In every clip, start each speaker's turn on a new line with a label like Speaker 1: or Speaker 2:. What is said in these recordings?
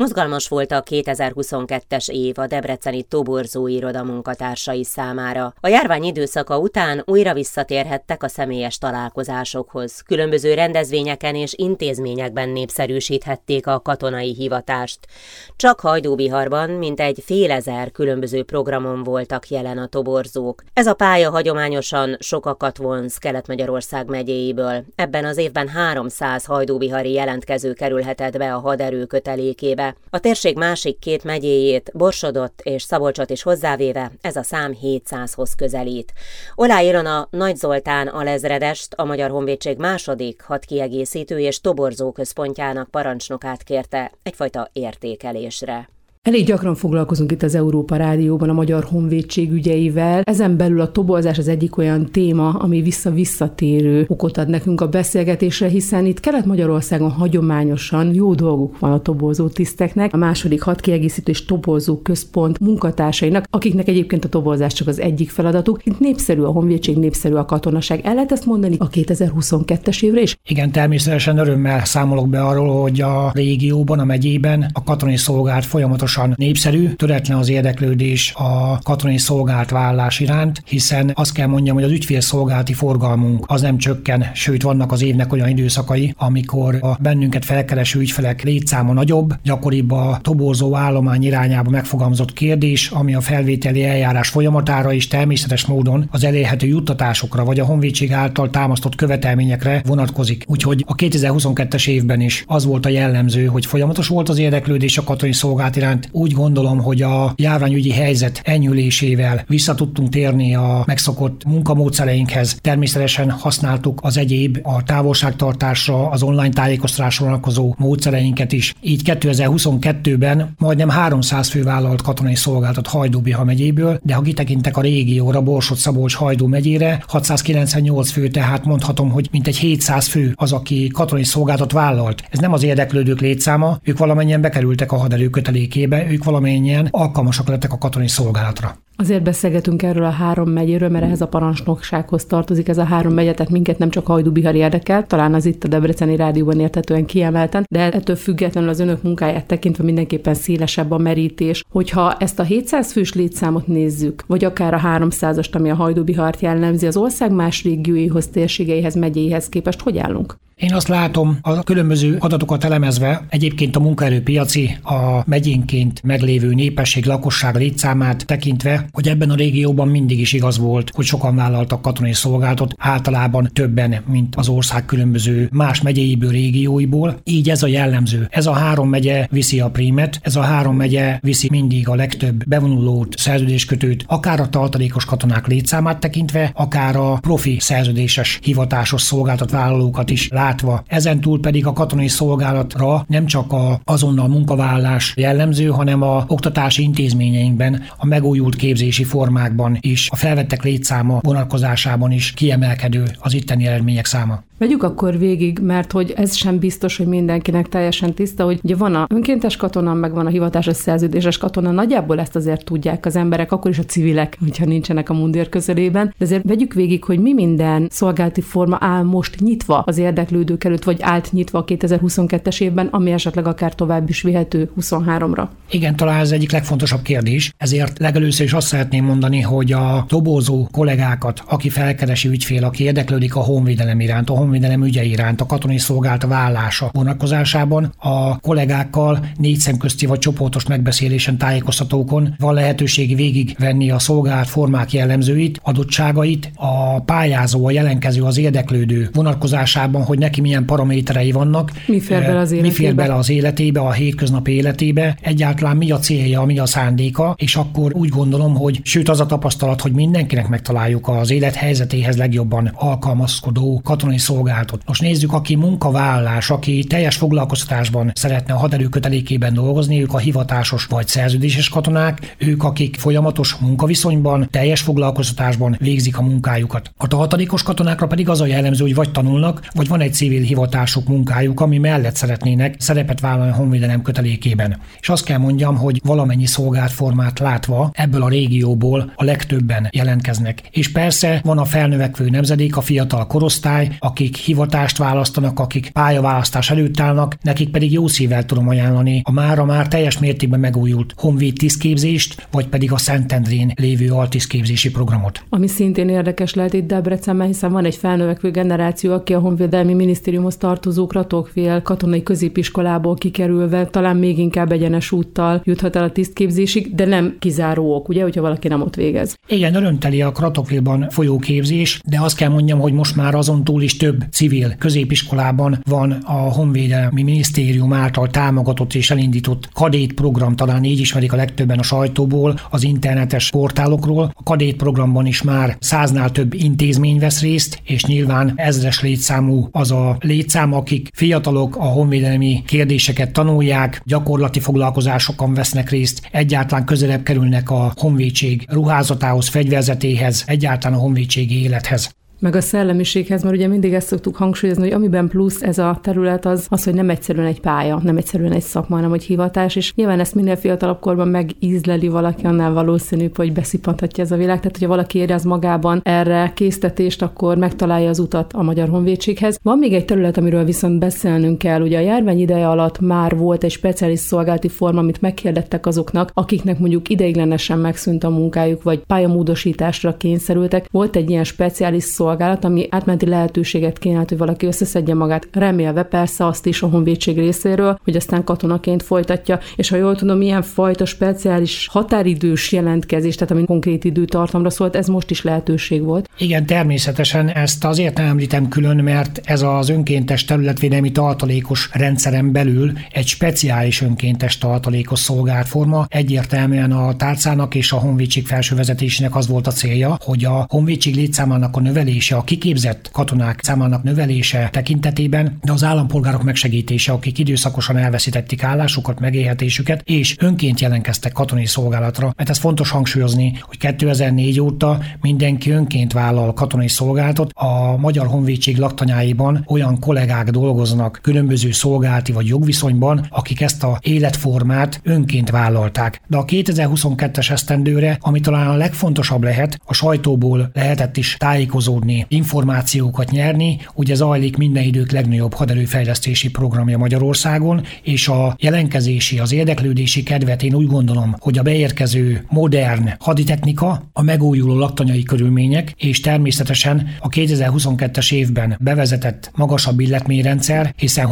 Speaker 1: Mozgalmas volt a 2022-es év a debreceni toborzó iroda munkatársai számára. A járvány időszaka után újra visszatérhettek a személyes találkozásokhoz. Különböző rendezvényeken és intézményekben népszerűsíthették a katonai hivatást. Csak Hajdúbiharban mintegy 1000 különböző programon voltak jelen a toborzók. Ez a pálya hagyományosan sokakat vonz Kelet-Magyarország megyéiből. Ebben az évben 300 hajdúbihari jelentkező kerülhetett be a haderő kötelékébe. A térség másik 2 megyéjét, Borsodot és Szabolcsot is hozzávéve ez a szám 700-hoz közelít. Oláh Ilona Nagy Zoltán alezredest, a Magyar Honvédség második hadkiegészítő és toborzó központjának parancsnokát kérte egyfajta értékelésre.
Speaker 2: Elég gyakran foglalkozunk itt az Európa Rádióban a Magyar Honvédség ügyeivel. Ezen belül a toborzás az egyik olyan téma, ami visszatérő okot ad nekünk a beszélgetésre, hiszen itt Kelet-Magyarországon hagyományosan jó dolguk van a toborzó tiszteknek, a második hadkiegészítő és toborzó központ munkatársainak, akiknek egyébként a toborzás csak az egyik feladatuk. Itt népszerű a honvédség, népszerű a katonaság. El lehet ezt mondani a 2022-es évre is?
Speaker 3: Igen, természetesen örömmel számolok be arról, hogy a régióban, a megyében a katonai szolgálat folyamatosan népszerű, töretlen az érdeklődés a katonai szolgálatvállalás iránt, hiszen azt kell mondjam, hogy az ügyfélszolgálati forgalmunk az nem csökken, sőt vannak az évnek olyan időszakai, amikor a bennünket felkereső ügyfelek létszáma nagyobb, gyakoribb a toborzó állomány irányába megfogalmazott kérdés, ami a felvételi eljárás folyamatára és természetes módon az elérhető juttatásokra vagy a honvédség által támasztott követelményekre vonatkozik. Úgyhogy a 2022-es évben is az volt a jellemző, hogy folyamatos volt az érdeklődés a katonai szolgálat iránt. Úgy gondolom, hogy a járványügyi helyzet enyhülésével vissza tudtunk térni a megszokott munkamódszereinkhez. Természetesen használtuk az egyéb a távolságtartásra, az online tájékoztatásra vonatkozó módszereinket is. Így 2022-ben majdnem 300 fő vállalt katonai szolgálatot Hajdú-Bihar megyéből, de ha kitekintek a régióra, Borsod-Szabolcs-Hajdú megyére, 698 fő, tehát mondhatom, hogy mintegy 700 fő az, aki katonai szolgálatot vállalt. Ez nem az érdeklődők létszáma, ők valamennyien bekerültek a haderő kötelékébe, ők valamennyien alkalmasak lettek a katonai szolgálatra.
Speaker 2: Azért beszélgetünk erről a 3 megyéről, mert ehhez a parancsnoksághoz tartozik ez a 3 megye, tehát minket nem csak Hajdú-Bihar érdekel, talán az itt a Debreceni Rádióban érthetően kiemelten, de ettől függetlenül az önök munkáját tekintve mindenképpen szélesebb a merítés. Hogyha ezt a 700 fős létszámot nézzük, vagy akár a 300-ast, ami a Hajdú-Bihart jellemzi, az ország más régióihoz, térségeihez, megyéihez képest hogy állunk?
Speaker 3: Én azt látom, a különböző adatokat elemezve, egyébként a munkaerőpiaci, a megyénként meglévő népesség, lakosság létszámát tekintve, hogy ebben a régióban mindig is igaz volt, hogy sokan vállaltak katonai szolgálatot, általában többen, mint az ország különböző más megyéiből, régióiból. Így ez a jellemző. Ez a 3 megye viszi a prímet, ez a 3 megye viszi mindig a legtöbb bevonulót, szerződéskötőt, akár a tartalékos katonák létszámát tekintve, akár a profi szerződéses hivatásos szolgáltat vállalókat is látva. Ezentúl pedig a katonai szolgálatra nem csak a azonnal munkavállalás jellemző, hanem a oktatási intézményeinkben, a megújult képzési formákban is, a felvettek létszáma vonatkozásában is kiemelkedő az itteni eredmények száma.
Speaker 2: Vegyük akkor végig, mert hogy ez sem biztos, hogy mindenkinek teljesen tiszta, hogy ugye van a önkéntes katona, meg van a hivatásos szerződéses katona, nagyjából ezt azért tudják az emberek, akkor is a civilek, hogyha nincsenek a mundér közelében, de azért vegyük végig, hogy mi minden szolgálati forma áll most nyitva az érdeklődők előtt, vagy állt nyitva a 2022-es évben, ami esetleg akár tovább is vihető 23-ra.
Speaker 3: Igen, talán ez egyik legfontosabb kérdés, ezért legelőször is azt szeretném mondani, hogy a toborzó kollégákat, aki felkeresi ügyfél, aki érdeklődik a honvédelem iránt, a honvédelem ügye iránt, a katonai szolgálat vállása vonatkozásában a kollégákkal 4 szemközti vagy csoportos megbeszélésen, tájékoztatókon van lehetőség végigvenni a szolgálat formák jellemzőit, adottságait, a pályázó, a jelenkező, az érdeklődő vonatkozásában, hogy neki milyen paraméterei vannak,
Speaker 2: mi fér bele az
Speaker 3: életébe, a hétköznapi életébe, egyáltalán mi a célja, mi a szándéka, és akkor úgy gondolom, hogy sőt az a tapasztalat, hogy mindenkinek megtaláljuk az élethelyzetéhez legjobban alkalmazkodó katonai szolgálatot. Most nézzük, aki munkavállalás, aki teljes foglalkoztatásban szeretne a haderő kötelékében dolgozni, ők a hivatásos vagy szerződéses katonák, ők, akik folyamatos munkaviszonyban, teljes foglalkoztatásban végzik a munkájukat. A tartalékos katonákra pedig az a jellemző, hogy vagy tanulnak, vagy van egy civil hivatásuk, munkájuk, ami mellett szeretnének szerepet vállalni a honvédelem kötelékében. És azt kell mondjam, hogy valamennyi szolgálatformát látva ebből a régióból a legtöbben jelentkeznek. És persze van a felnövekvő nemzedék, a fiatal korosztály, akik akik hivatást választanak, akik pályaválasztás előtt állnak, nekik pedig jó szívvel tudom ajánlani a mára már teljes mértékben megújult honvéd tisztképzést, vagy pedig a Szentendrén lévő altisztképzési programot.
Speaker 2: Ami szintén érdekes lehet itt Debrecenben, hiszen van egy felnövekvő generáció, aki a Honvédelmi Minisztériumhoz tartozó Kratókfél katonai középiskolából kikerülve talán még inkább egyenes úttal juthat el a tisztképzésig, de nem kizáró ok, ugye, hogyha valaki nem ott végez.
Speaker 3: Igen, örömteli a Kratókfélban folyó képzés, de azt kell mondjam, hogy most már azon túl is több civil középiskolában van a Honvédelmi Minisztérium által támogatott és elindított kadét program, talán így ismerik a legtöbben a sajtóból, az internetes portálokról. A kadét programban is már 100-nál több intézmény vesz részt, és nyilván ezres létszámú az a létszám, akik fiatalok a honvédelmi kérdéseket tanulják, gyakorlati foglalkozásokon vesznek részt, egyáltalán közelebb kerülnek a honvédség ruházatához, fegyverzetéhez, egyáltalán a honvédségi élethez.
Speaker 2: Meg a szellemiséghez, mert ugye mindig ezt szoktuk hangsúlyozni, hogy amiben plusz ez a terület az, hogy nem egyszerűen egy pálya, nem egyszerűen egy szakma, hanem egy hivatás, és nyilván ezt minél fiatalabb korban megízleli valaki, annál valószínűbb, hogy beszippanthatja ez a világ. Tehát, hogyha valaki érez magában erre késztetést, akkor megtalálja az utat a Magyar Honvédséghez. Van még egy terület, amiről viszont beszélnünk kell. Ugye a járvány ideje alatt már volt egy speciális szolgálati forma, amit meghirdettek azoknak, akiknek mondjuk ideiglenesen megszűnt a munkájuk, vagy pályamódosításra kényszerültek. Volt egy ilyen speciális szolgálat, ami átmeneti lehetőséget kínált, hogy valaki összeszedje magát, remélve persze azt is a honvédség részéről, hogy aztán katonaként folytatja, és ha jól tudom, ilyen fajta speciális határidős jelentkezés, tehát ami konkrét időtartamra szólt, ez most is lehetőség volt.
Speaker 3: Igen, természetesen ezt azért nem említem külön, mert ez az önkéntes területvédelmi tartalékos rendszeren belül egy speciális önkéntes tartalékos szolgálatforma. Egyértelműen a tárcának és a honvédség felső vezetésének az volt a célja, hogy a honvédség létszámának a növelése, a kiképzett katonák számának növelése tekintetében, de az állampolgárok megsegítése, akik időszakosan elveszítették állásukat, megélhetésüket, és önként jelentkeztek katonai szolgálatra. Mert ez fontos hangsúlyozni, hogy 2004 óta mindenki önként vállal katonai szolgálatot. A Magyar Honvédség laktanyáiban olyan kollégák dolgoznak különböző szolgálati vagy jogviszonyban, akik ezt a életformát önként vállalták. De a 2022-es esztendőre, ami talán a legfontosabb lehet, a sajtóból lehetett is tájékozódni, információkat nyerni, ugye zajlik minden idők legnagyobb haderőfejlesztési programja Magyarországon, és a jelentkezési, az érdeklődési kedvet én úgy gondolom, hogy a beérkező modern haditechnika, a megújuló laktanyai körülmények, és természetesen a 2022-es évben bevezetett magasabb illetményrendszer, hiszen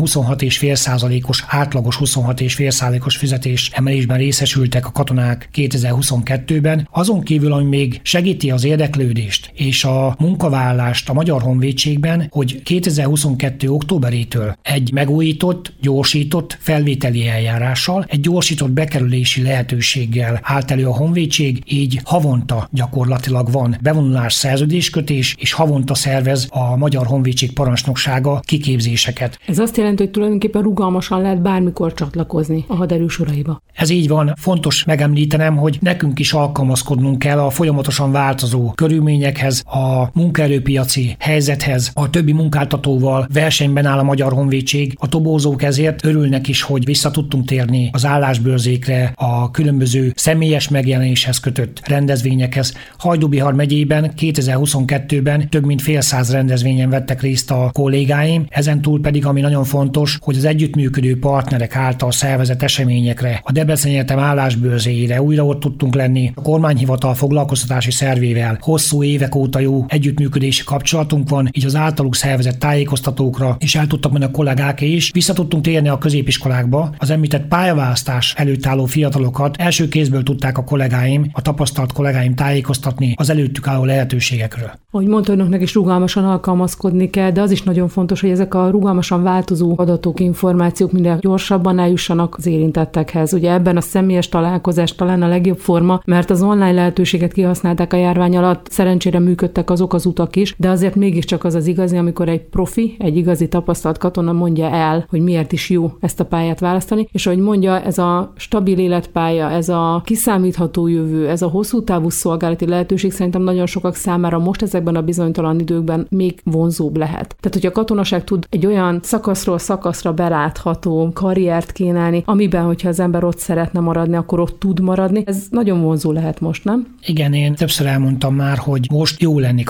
Speaker 3: 26,5%-os átlagos 26,5%-os fizetés emelésben részesültek a katonák 2022-ben. Azon kívül, ami még segíti az érdeklődést és a munkavállást a Magyar Honvédségben, hogy 2022. októberétől egy megújított, gyorsított felvételi eljárással, egy gyorsított bekerülési lehetőséggel állt elő a honvédség, így havonta gyakorlatilag van bevonulás, szerződéskötés, és havonta szervez a Magyar Honvédség parancsnoksága kiképzéseket.
Speaker 2: Ez azt jelenti, hogy tulajdonképpen rugalmasan lehet bármikor csatlakozni a haderő soraiba.
Speaker 3: Ez így van. Fontos megemlítenem, hogy nekünk is alkalmazkodnunk kell a folyamatosan változó körülményekhez, a munkaerőpiaci helyzethez, a többi munkáltatóval versenyben áll a Magyar Honvédség. A tobózók ezért örülnek is, hogy vissza tudtunk térni az állásbőrzékre, a különböző személyes megjelenéshez kötött rendezvényekhez. Hajdú-Bihar megyében 2022-ben több mint fél száz rendezvényen vettek részt a kollégáim, ezentúl pedig, ami nagyon fontos, hogy az együttműködő partnerek által szervezett eseményekre, a Debreceni Egyetem állásbőrzéjére újra ott tudtunk lenni, a kormányhivatal foglalkoztatási szervével hosszú évek óta jó együttműködési kapcsolatunk van, így az általuk szervezett tájékoztatókra is el tudtak menni a kollégák, és vissza tudtunk térni a középiskolákba. Az említett pályaválasztás előtt álló fiatalokat első kézből tudták a kollégáim, a tapasztalt kollégáim tájékoztatni az előttük álló lehetőségekről.
Speaker 2: Ahogy mondta, önöknek is rugalmasan alkalmazkodni kell, de az is nagyon fontos, hogy ezek a rugalmasan változó adatok, információk minden gyorsabban eljussanak az érintettekhez. Ugye ebben a személyes találkozás talán a legjobb forma, mert az online lehetőséget kihasználták a járvány alatt, szerencsére működtek azok az utak is, de azért mégiscsak az az igazi, amikor egy profi, egy igazi tapasztalt katona mondja el, hogy miért is jó ezt a pályát választani, és ahogy mondja, ez a stabil életpálya, ez a kiszámítható jövő, ez a hosszú távú szolgálati lehetőség szerintem nagyon sokak számára most ezekben a bizonytalan időkben még vonzóbb lehet. Tehát, hogy a katonaság tud egy olyan szakaszról szakaszra belátható karriert kínálni, amiben, hogyha az ember ott szeretne maradni, akkor ott tud maradni, ez nagyon vonzó lehet most, nem?
Speaker 3: Igen, én többször elmondtam már, hogy most jó lenni katonának,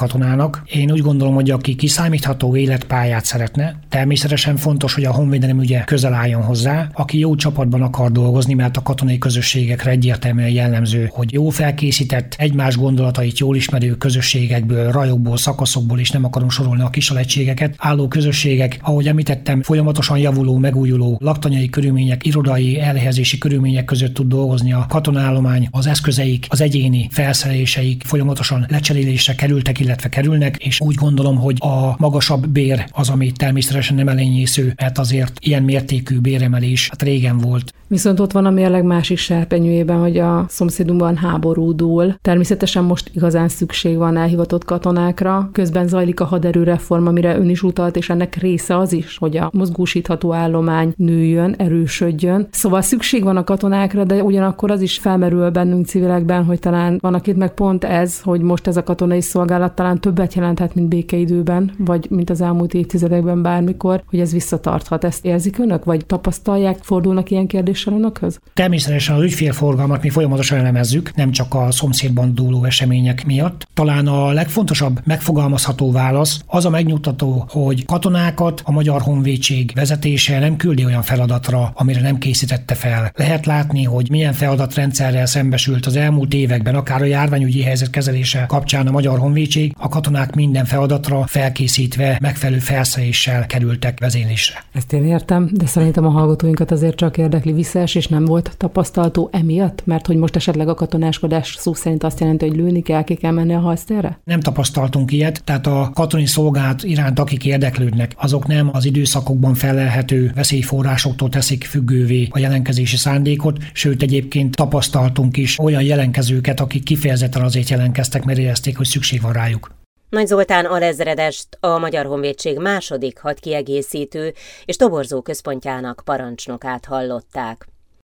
Speaker 3: vannak. Én úgy gondolom, hogy aki kiszámítható életpályát szeretne, természetesen fontos, hogy a honvédelem ugye közel álljon hozzá, aki jó csapatban akar dolgozni, mert a katonai közösségekre egyértelműen jellemző, hogy jó felkészített, egymás gondolatait jól ismerő közösségekből, rajokból, szakaszokból, és nem akarom sorolni a kis alegységeket, álló közösségek, ahogy említettem, folyamatosan javuló, megújuló laktanyai körülmények, irodai elhelyezési körülmények között tud dolgozni a katonállomány, az eszközeik, az egyéni felszereléseik folyamatosan lecserélésre kerültek, illetve kerülnek, és úgy gondolom, hogy a magasabb bér az, ami természetesen nem elenyésző, mert azért ilyen mértékű béremelés hát régen volt.
Speaker 2: Viszont ott van a mérleg másik serpenyőjében, hogy a szomszédunkban háború dúl. Természetesen most igazán szükség van elhivatott katonákra. Közben zajlik a haderőreform, amire ön is utalt, és ennek része az is, hogy a mozgósítható állomány nőjön, erősödjön. Szóval szükség van a katonákra, de ugyanakkor az is felmerül bennünk civilekben, hogy talán van akit meg pont ez, hogy most ez a katonai szolgálat talán többet jelenthet, mint békeidőben, vagy mint az elmúlt évtizedekben bármikor, hogy ez visszatarthat. Ezt érzik önök, vagy tapasztalják, fordulnak ilyen kérdéssel önökhöz?
Speaker 3: Természetesen az ügyfélforgalmat mi folyamatosan elemezzük, nem csak a szomszédban dúló események miatt. Talán a legfontosabb megfogalmazható válasz az a megnyugtató, hogy katonákat a Magyar Honvédség vezetése nem küldi olyan feladatra, amire nem készítette fel. Lehet látni, hogy milyen feladatrendszerrel szembesült az elmúlt években, akár a járványügyi helyzet kezelése kapcsán a Magyar Honvédség, a katonák minden feladatra felkészítve, megfelelő felszereléssel kerültek vezénylésre.
Speaker 2: Ezt én értem, de szerintem a hallgatóinkat azért csak érdekli visszaesés nem volt tapasztalható emiatt, mert hogy most esetleg a katonáskodás szó szerint azt jelenti, hogy lőni kell, ki kell menni a harctérre?
Speaker 3: Nem tapasztaltunk ilyet, tehát a katonai szolgálat iránt, akik érdeklődnek, azok nem az időszakokban felelhető veszélyforrásoktól teszik függővé a jelentkezési szándékot, sőt egyébként tapasztaltunk is olyan jelentkezőket, akik kifejezetten azért jelentkeztek, mert érezték, hogy szükség van rájuk.
Speaker 1: Nagy Zoltán alezredest, a Magyar Honvédség második hadkiegészítő és toborzó központjának parancsnokát hallották.